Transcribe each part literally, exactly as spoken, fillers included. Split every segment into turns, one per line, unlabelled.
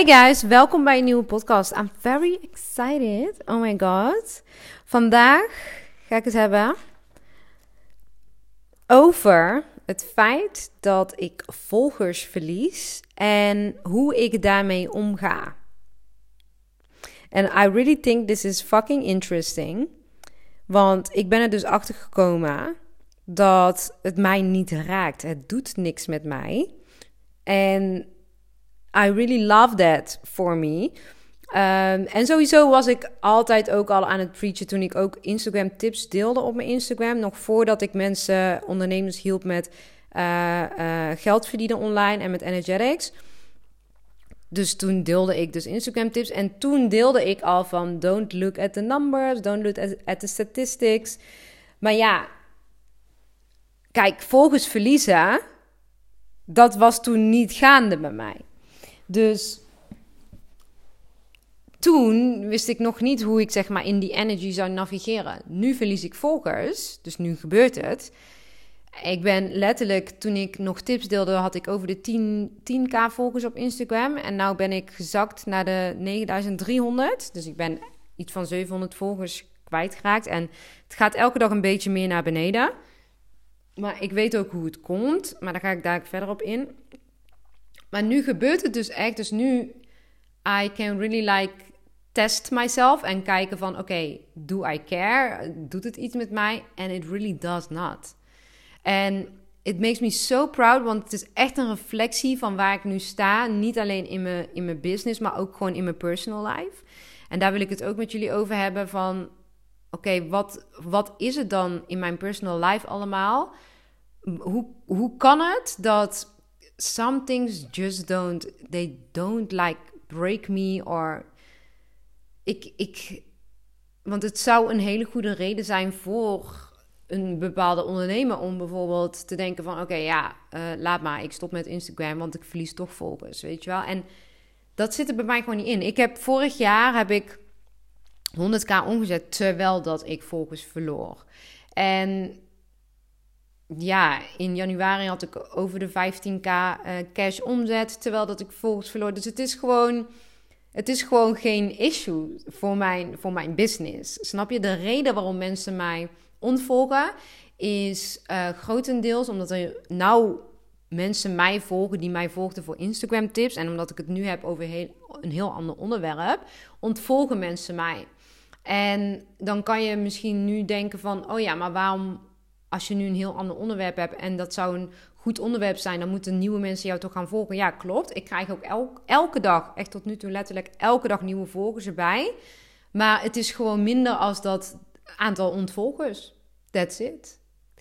Hey guys, welkom bij een nieuwe podcast. I'm very excited. Oh my god. Vandaag ga ik het hebben over het feit dat ik volgers verlies en hoe ik daarmee omga. And I really think this is fucking interesting. Want ik ben er dus achter gekomen dat het mij niet raakt. Het doet niks met mij. En I really love that for me. Um, en sowieso was ik altijd ook al aan het preachen toen ik ook Instagram tips deelde op mijn Instagram. Nog voordat ik mensen, ondernemers hielp met uh, uh, geld verdienen online en met Energetics. Dus toen deelde ik dus Instagram tips. En toen deelde ik al van don't look at the numbers, don't look at, at the statistics. Maar ja, kijk, volgers verliezen, dat was toen niet gaande bij mij. Dus toen wist ik nog niet hoe ik zeg maar in die energy zou navigeren. Nu verlies ik volgers, dus nu gebeurt het. Ik ben letterlijk, toen ik nog tips deelde, had ik over de tien k volgers op Instagram. En nu ben ik gezakt naar de negenduizend driehonderd. Dus ik ben iets van zevenhonderd volgers kwijtgeraakt. En het gaat elke dag een beetje meer naar beneden. Maar ik weet ook hoe het komt. Maar daar ga ik daar verder op in. Maar nu gebeurt het dus echt. Dus nu, I can really like test myself. En kijken van, oké, okay, do I care? Doet het iets met mij? And it really does not. En it makes me so proud. Want het is echt een reflectie van waar ik nu sta. Niet alleen in mijn, in mijn business, maar ook gewoon in mijn personal life. En daar wil ik het ook met jullie over hebben van, oké, okay, wat, wat is het dan in mijn personal life allemaal? Hoe, hoe kan het dat some things just don't, they don't like break me or ik, ik, want het zou een hele goede reden zijn voor een bepaalde ondernemer om bijvoorbeeld te denken van oké, okay, ja, uh, laat maar, ik stop met Instagram, want ik verlies toch volgers, weet je wel. En dat zit er bij mij gewoon niet in. Ik heb vorig jaar heb ik honderd k omgezet terwijl dat ik volgers verloor. En ja, in januari had ik over de vijftien k uh, cash omzet, terwijl dat ik volgers verloor. Dus het is gewoon, het is gewoon geen issue voor mijn, voor mijn business. Snap je? De reden waarom mensen mij ontvolgen is uh, grotendeels omdat er nou mensen mij volgen die mij volgden voor Instagram tips. En omdat ik het nu heb over heel, een heel ander onderwerp, ontvolgen mensen mij. En dan kan je misschien nu denken van, oh ja, maar waarom, als je nu een heel ander onderwerp hebt en dat zou een goed onderwerp zijn, dan moeten nieuwe mensen jou toch gaan volgen. Ja, klopt. Ik krijg ook elk, elke dag, echt tot nu toe letterlijk elke dag nieuwe volgers erbij. Maar het is gewoon minder als dat aantal ontvolgers. That's it.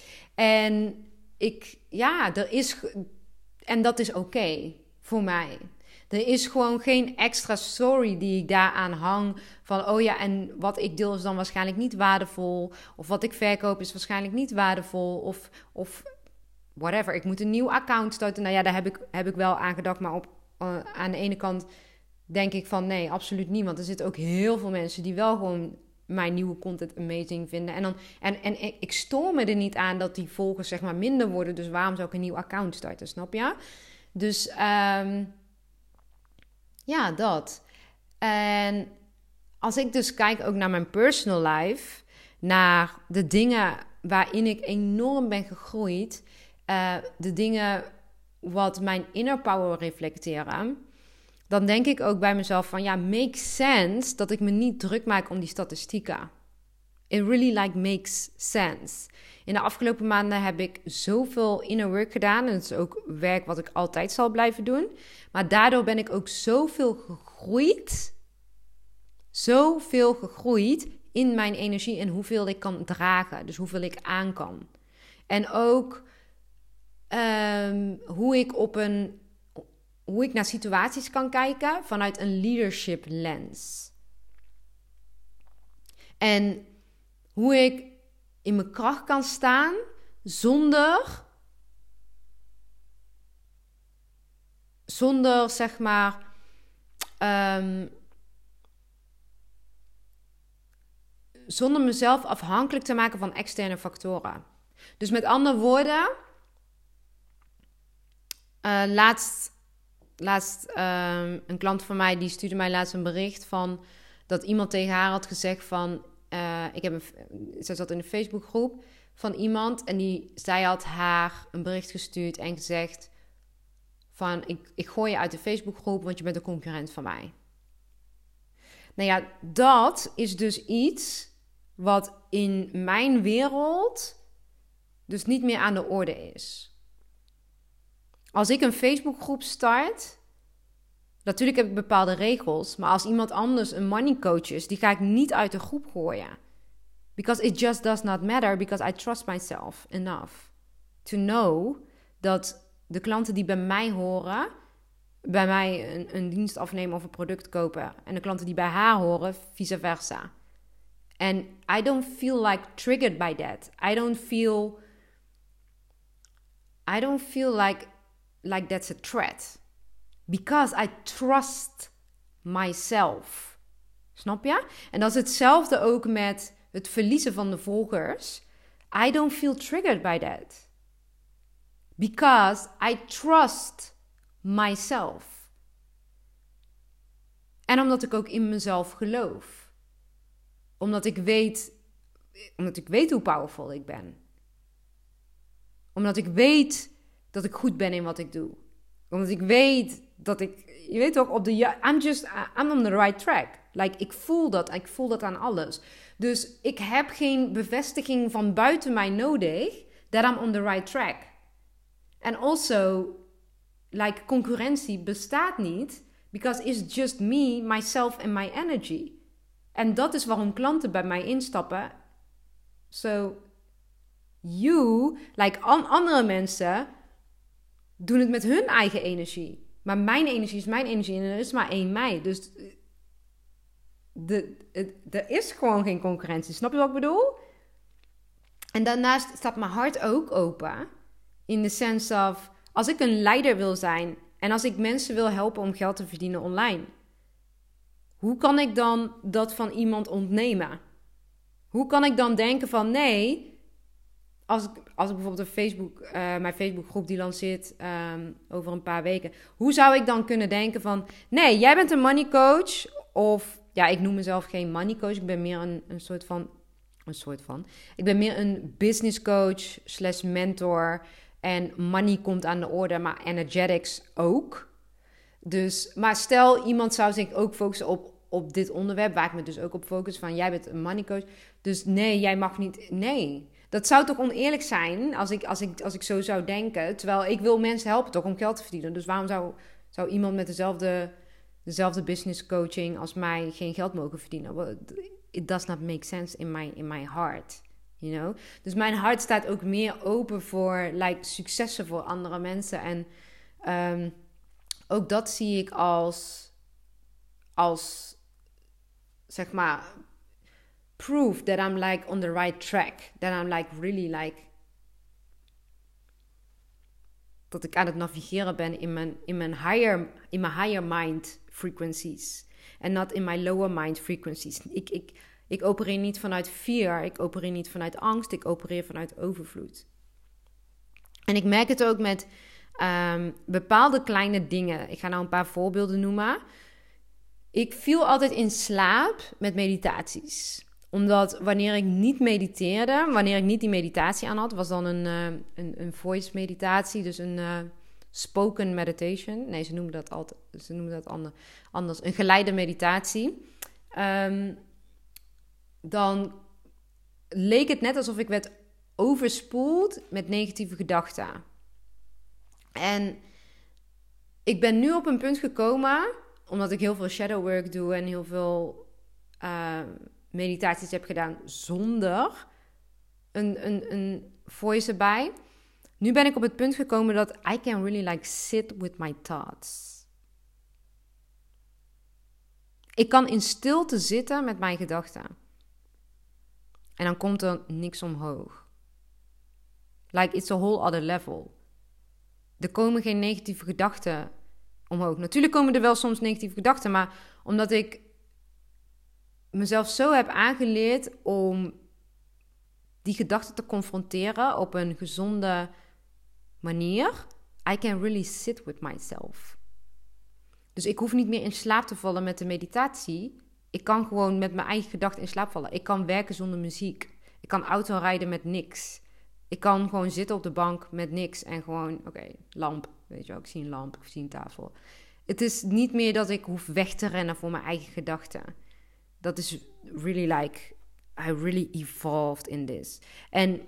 En ik, ja, er is, en dat is oké okay voor mij. Er is gewoon geen extra story die ik daaraan hang van, oh ja, en wat ik deel is dan waarschijnlijk niet waardevol. Of wat ik verkoop is waarschijnlijk niet waardevol. Of, of whatever, ik moet een nieuw account starten. Nou ja, daar heb ik, heb ik wel aan gedacht. Maar op, uh, aan de ene kant denk ik van, nee, absoluut niet. Want er zitten ook heel veel mensen die wel gewoon mijn nieuwe content amazing vinden. En, dan, en, en ik stoor me er niet aan dat die volgers zeg maar minder worden. Dus waarom zou ik een nieuw account starten, snap je? Dus um, ja, dat. En als ik dus kijk ook naar mijn personal life, naar de dingen waarin ik enorm ben gegroeid, uh, de dingen wat mijn inner power reflecteren, dan denk ik ook bij mezelf van, ja, makes sense dat ik me niet druk maak om die statistieken. It really like makes sense. In de afgelopen maanden heb ik zoveel inner work gedaan. En dat is ook werk wat ik altijd zal blijven doen. Maar daardoor ben ik ook zoveel gegroeid. Zoveel gegroeid in mijn energie en hoeveel ik kan dragen. Dus hoeveel ik aan kan. En ook um, hoe ik op een hoe ik naar situaties kan kijken vanuit een leadership lens. En hoe ik in mijn kracht kan staan zonder, zonder zeg maar, um, zonder mezelf afhankelijk te maken van externe factoren. Dus met andere woorden, uh, laatst laatst um, een klant van mij, die stuurde mij laatst een bericht van dat iemand tegen haar had gezegd van, uh, ik heb een, zij zat in een Facebookgroep van iemand en die, zij had haar een bericht gestuurd en gezegd van, ik, ik gooi je uit de Facebookgroep, want je bent een concurrent van mij. Nou ja, dat is dus iets wat in mijn wereld dus niet meer aan de orde is. Als ik een Facebookgroep start, natuurlijk heb ik bepaalde regels, maar als iemand anders een money coach is, die ga ik niet uit de groep gooien. Because it just does not matter, because I trust myself enough to know dat de klanten die bij mij horen, bij mij een, een dienst afnemen of een product kopen, en de klanten die bij haar horen, vice versa. And I don't feel like triggered by that. I don't feel, I don't feel like, like that's a threat. Because I trust myself. Snap je? En dat is hetzelfde ook met het verliezen van de volgers. I don't feel triggered by that. Because I trust myself. En omdat ik ook in mezelf geloof. Omdat ik weet, omdat ik weet hoe powerful ik ben. Omdat ik weet dat ik goed ben in wat ik doe. Omdat ik weet dat ik, je weet toch, op de, I'm just, I'm on the right track. Like, ik voel dat, ik voel dat aan alles. Dus ik heb geen bevestiging van buiten mij nodig, that I'm on the right track. And also, like, concurrentie bestaat niet, because it's just me, myself and my energy. En dat is waarom klanten bij mij instappen. So, you, like an, andere mensen, doen het met hun eigen energie. Maar mijn energie is mijn energie en er is maar één mij. Dus de, de, er is gewoon geen concurrentie. Snap je wat ik bedoel? En daarnaast staat mijn hart ook open. In de sense of, als ik een leider wil zijn en als ik mensen wil helpen om geld te verdienen online, hoe kan ik dan dat van iemand ontnemen? Hoe kan ik dan denken van nee, als ik, als ik bijvoorbeeld een Facebook, uh, mijn Facebookgroep die lanceert um, over een paar weken, hoe zou ik dan kunnen denken van nee, jij bent een money coach, of ja, ik noem mezelf geen money coach, ik ben meer een, een soort van, een soort van, ik ben meer een business coach slash mentor en money komt aan de orde, maar energetics ook. Dus, maar stel iemand zou zich ook focussen op, op dit onderwerp, waar ik me dus ook op focus van jij bent een money coach, dus nee, jij mag niet, nee. Dat zou toch oneerlijk zijn als ik, als ik, als ik zo zou denken, terwijl ik wil mensen helpen toch om geld te verdienen. Dus waarom zou, zou iemand met dezelfde, dezelfde business coaching als mij geen geld mogen verdienen? Well, it does not make sense in my, in my heart, you know. Dus mijn hart staat ook meer open voor like, successen voor andere mensen. En um, ook dat zie ik als, als zeg maar, proof that I'm like on the right track. That I'm like really like, dat ik aan het navigeren ben in mijn, in mijn higher, in mijn higher mind frequencies. En not in my lower mind frequencies. Ik, ik, ik opereer niet vanuit fear. Ik opereer niet vanuit angst. Ik opereer vanuit overvloed. En ik merk het ook met um, bepaalde kleine dingen. Ik ga nou een paar voorbeelden noemen. Ik viel altijd in slaap met meditaties. Omdat wanneer ik niet mediteerde, wanneer ik niet die meditatie aan had, was dan een, uh, een, een voice meditatie, dus een uh, spoken meditation. Nee, ze noemen dat altijd, ze noemen dat ander, anders, een geleide meditatie. Um, dan leek het net alsof ik werd overspoeld met negatieve gedachten. En ik ben nu op een punt gekomen, omdat ik heel veel shadow work doe en heel veel Uh, meditaties heb gedaan zonder een, een, een voice erbij. Nu ben ik op het punt gekomen dat I can really like sit with my thoughts. Ik kan in stilte zitten met mijn gedachten. En dan komt er niks omhoog. Like it's a whole other level. Er komen geen negatieve gedachten omhoog. Natuurlijk komen er wel soms negatieve gedachten, maar omdat ik mezelf zo heb aangeleerd om die gedachten te confronteren op een gezonde manier, I can really sit with myself. Dus ik hoef niet meer in slaap te vallen met de meditatie. Ik kan gewoon met mijn eigen gedachten in slaap vallen. Ik kan werken zonder muziek. Ik kan auto rijden met niks. Ik kan gewoon zitten op de bank met niks en gewoon, oké, okay, lamp. Weet je wel, ik zie een lamp, ik zie een tafel. Het is niet meer dat ik hoef weg te rennen voor mijn eigen gedachten. Dat is really like, I really evolved in this. En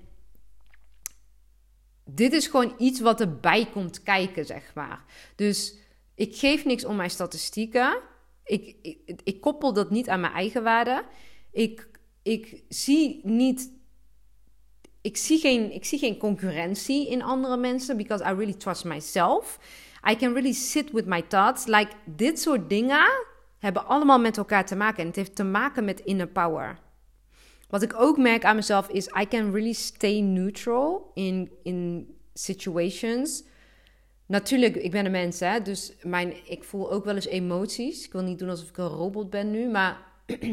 dit is gewoon iets wat erbij komt kijken, zeg maar. Dus ik geef niks om mijn statistieken. Ik, ik, ik koppel dat niet aan mijn eigen waarde. Ik, ik zie niet... Ik zie, geen, ik zie geen concurrentie in andere mensen, because I really trust myself. I can really sit with my thoughts. Like, dit soort dingen hebben allemaal met elkaar te maken. En het heeft te maken met inner power. Wat ik ook merk aan mezelf is, I can really stay neutral in, in situations. Natuurlijk, ik ben een mens, hè, dus mijn, ik voel ook wel eens emoties. Ik wil niet doen alsof ik een robot ben nu, maar...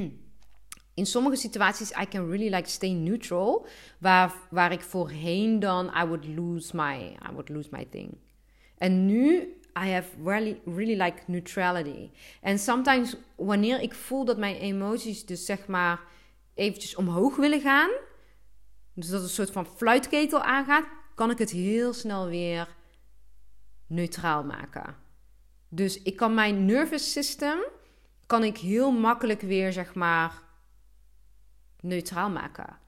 In sommige situaties, I can really like stay neutral. Waar, waar ik voorheen dan, I would lose my, I would lose my thing. En nu, I have really, really like neutrality. En sometimes, wanneer ik voel dat mijn emoties dus zeg maar eventjes omhoog willen gaan. Dus dat een soort van fluitketel aangaat. Kan ik het heel snel weer neutraal maken. Dus ik kan mijn nervous system, kan ik heel makkelijk weer zeg maar... neutraal maken.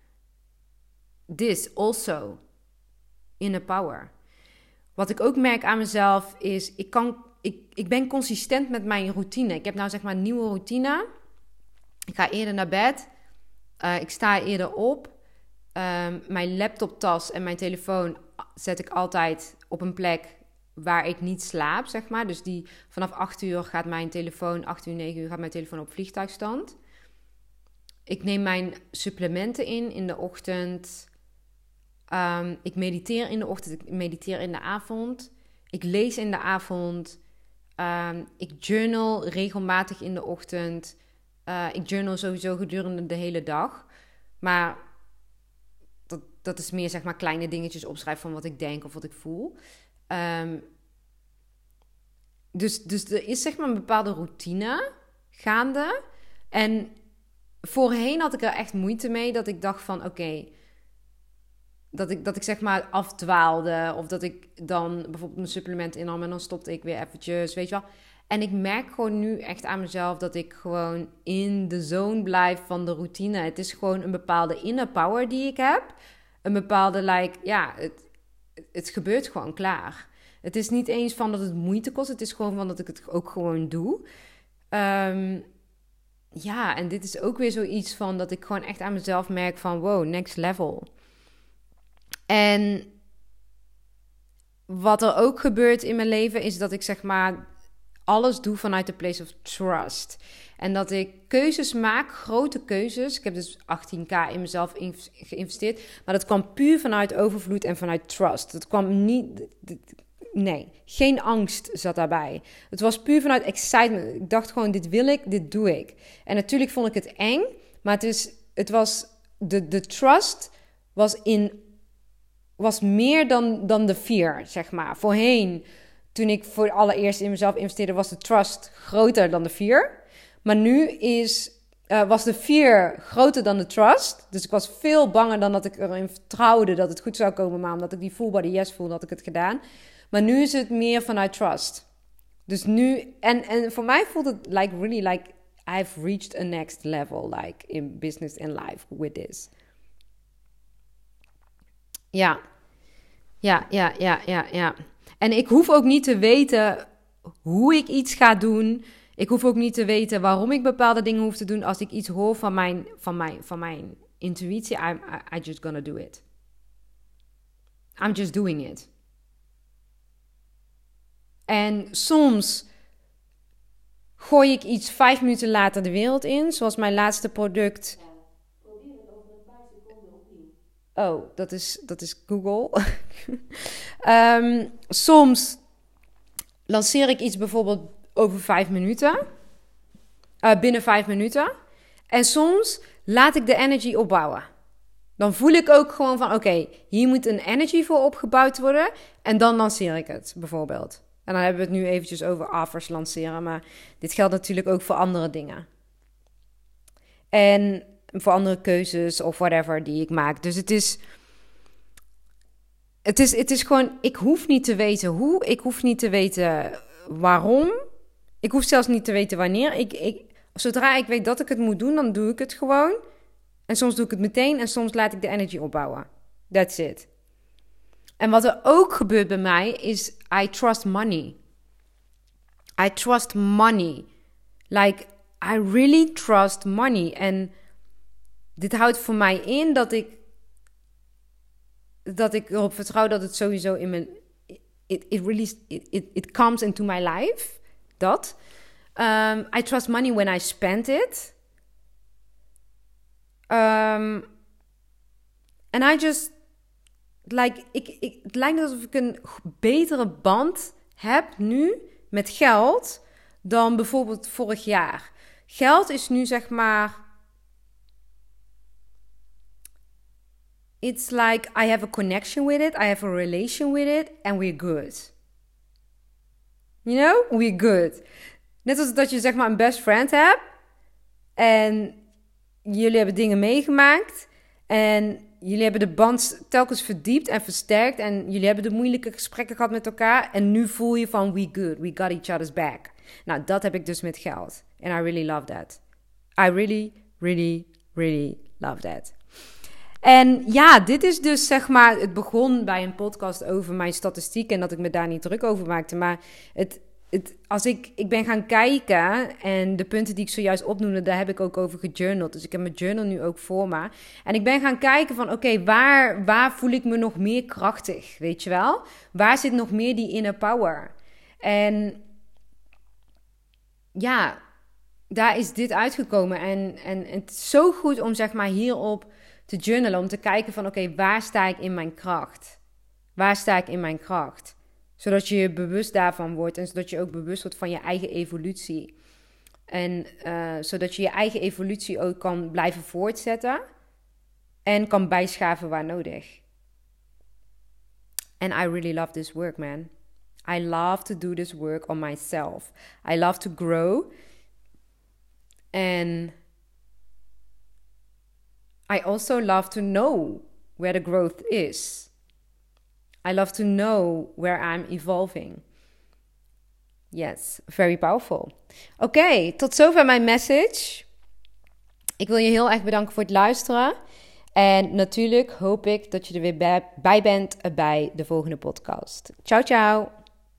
This also inner power. Wat ik ook merk aan mezelf is, ik, kan, ik, ik ben consistent met mijn routine. Ik heb nou zeg maar een nieuwe routine. Ik ga eerder naar bed. Uh, ik sta eerder op. Um, mijn laptoptas en mijn telefoon zet ik altijd op een plek waar ik niet slaap, zeg maar. Dus die, vanaf acht uur gaat mijn telefoon, acht uur, negen uur gaat mijn telefoon op vliegtuigstand. Ik neem mijn supplementen in in de ochtend. Um, ik mediteer in de ochtend. Ik mediteer in de avond. Ik lees in de avond. Um, ik journal regelmatig in de ochtend. Uh, ik journal sowieso gedurende de hele dag. Maar dat, dat is meer zeg maar kleine dingetjes opschrijven van wat ik denk of wat ik voel. Um, dus, dus er is zeg maar een bepaalde routine gaande. En... Voorheen had ik er echt moeite mee dat ik dacht van oké, okay, dat, ik, dat ik zeg maar afdwaalde of dat ik dan bijvoorbeeld mijn supplement innam en dan stopte ik weer eventjes, weet je wel. En ik merk gewoon nu echt aan mezelf dat ik gewoon in de zone blijf van de routine. Het is gewoon een bepaalde inner power die ik heb. Een bepaalde like, ja, het, het gebeurt gewoon klaar. Het is niet eens van dat het moeite kost, het is gewoon van dat ik het ook gewoon doe. Um, Ja, en dit is ook weer zoiets van dat ik gewoon echt aan mezelf merk van wow, next level. En wat er ook gebeurt in mijn leven is dat ik zeg maar alles doe vanuit de place of trust. En dat ik keuzes maak, grote keuzes. Ik heb dus achttien k in mezelf geïnvesteerd. Maar dat kwam puur vanuit overvloed en vanuit trust. Het kwam niet... Nee, geen angst zat daarbij. Het was puur vanuit excitement. Ik dacht gewoon, dit wil ik, dit doe ik. En natuurlijk vond ik het eng, maar het, is, het was... De, de trust was, in, was meer dan, dan de fear, zeg maar. Voorheen, toen ik voor het allereerst in mezelf investeerde, was de trust groter dan de fear. Maar nu is, uh, was de fear groter dan de trust. Dus ik was veel banger dan dat ik erin vertrouwde dat het goed zou komen. Maar omdat ik die full body yes voelde, had ik het gedaan. Maar nu is het meer vanuit trust. Dus nu... En, en voor mij voelt het like really like... I've reached a next level. Like in business and life with this. Ja. Ja, ja, ja, ja, ja. En ik hoef ook niet te weten hoe ik iets ga doen. Ik hoef ook niet te weten waarom ik bepaalde dingen hoef te doen. Als ik iets hoor van mijn, van mijn, van mijn intuïtie, I'm, I, I just gonna do it. I'm just doing it. En soms gooi ik iets vijf minuten later de wereld in. Zoals mijn laatste product. Ja, probeer het over een paar seconden opnieuw. Oh, dat is, dat is Google. um, soms lanceer ik iets bijvoorbeeld over vijf minuten. Uh, binnen vijf minuten. En soms laat ik de energy opbouwen. Dan voel ik ook gewoon van oké, okay, hier moet een energy voor opgebouwd worden. En dan lanceer ik het bijvoorbeeld. En dan hebben we het nu eventjes over offers lanceren. Maar dit geldt natuurlijk ook voor andere dingen. En voor andere keuzes of whatever die ik maak. Dus het is... Het is, het is gewoon... Ik hoef niet te weten hoe. Ik hoef niet te weten waarom. Ik hoef zelfs niet te weten wanneer. Ik, ik, zodra ik weet dat ik het moet doen, dan doe ik het gewoon. En soms doe ik het meteen en soms laat ik de energy opbouwen. That's it. En wat er ook gebeurt bij mij is... I trust money. I trust money. Like, I really trust money. En dit houdt voor mij in dat ik... dat ik erop vertrouw dat het sowieso in mijn... It, it really... It, it, it comes into my life. Dat. Um, I trust money when I spend it. Um, and I just... Like, ik, ik, het lijkt alsof ik een betere band heb nu met geld dan bijvoorbeeld vorig jaar. Geld is nu zeg maar... It's like I have a connection with it. I have a relation with it. And we're good. You know? We're good. Net als dat je zeg maar een best friend hebt. En jullie hebben dingen meegemaakt. En jullie hebben de band telkens verdiept en versterkt. En jullie hebben de moeilijke gesprekken gehad met elkaar. En nu voel je van we good. We got each other's back. Nou, dat heb ik dus met geld. And I really love that. I really, really, really love that. En ja, dit is dus zeg maar... Het begon bij een podcast over mijn statistiek... en dat ik me daar niet druk over maakte. Maar het, het, als ik, ik ben gaan kijken... en de punten die ik zojuist opnoemde... daar heb ik ook over gejournald. Dus ik heb mijn journal nu ook voor me. En ik ben gaan kijken van... oké, okay, waar, waar voel ik me nog meer krachtig? Weet je wel? Waar zit nog meer die inner power? En ja, daar is dit uitgekomen. En, en, en het is zo goed om zeg maar hierop... te journalen, om te kijken van oké, okay, waar sta ik in mijn kracht? Waar sta ik in mijn kracht? Zodat je je bewust daarvan wordt en zodat je ook bewust wordt van je eigen evolutie. En uh, zodat je je eigen evolutie ook kan blijven voortzetten en kan bijschaven waar nodig. And I really love this work, man. I love to do this work on myself. I love to grow. And I also love to know where the growth is. I love to know where I'm evolving. Yes, very powerful. Oké, okay, tot zover mijn message. Ik wil je heel erg bedanken voor het luisteren. En natuurlijk hoop ik dat je er weer bij bent bij de volgende podcast. Ciao, ciao.